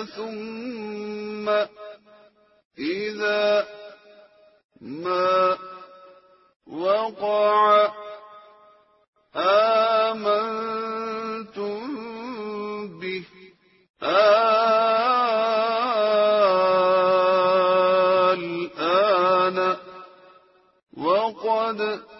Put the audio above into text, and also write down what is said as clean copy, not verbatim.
ثم إذا ما وقع آمنتم به الآن وقد